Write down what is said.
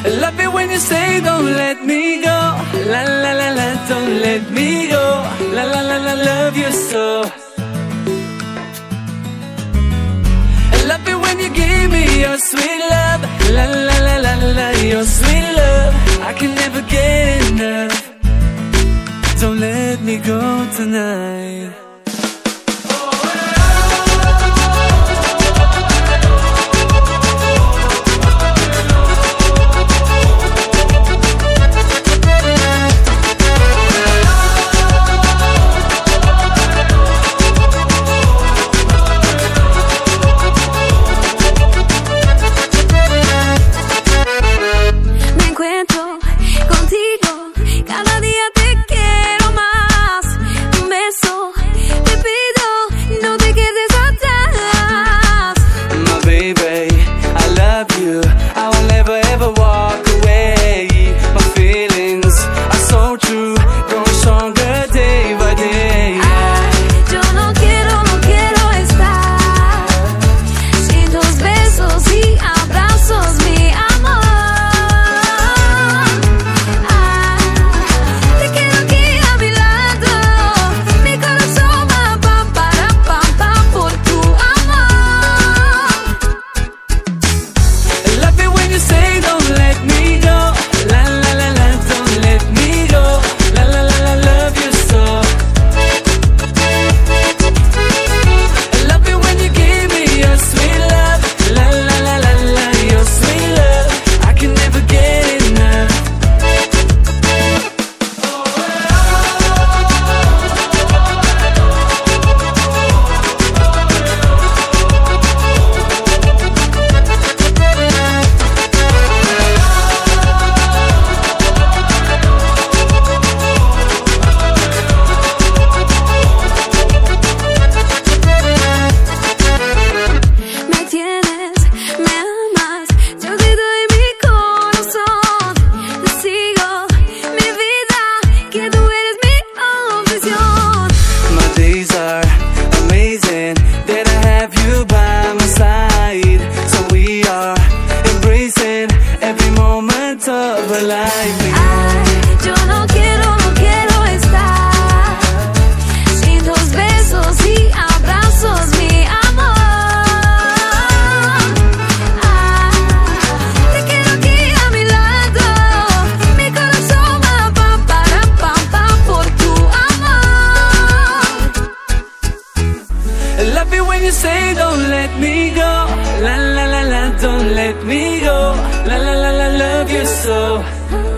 Love it when you say don't let me go. La la la la, don't let me go. La la la la, love you so. Love it when you give me your sweet love. La la la la la, your sweet love. I can never get enough. Don't let me go tonight. Yo no quiero estar sin tus besos y abrazos, mi amor. Te quiero aquí a mi lado, mi corazón va pam por tu amor. Love it when you say don't let me go. La la la la, don't let me go. La la la la, love you so.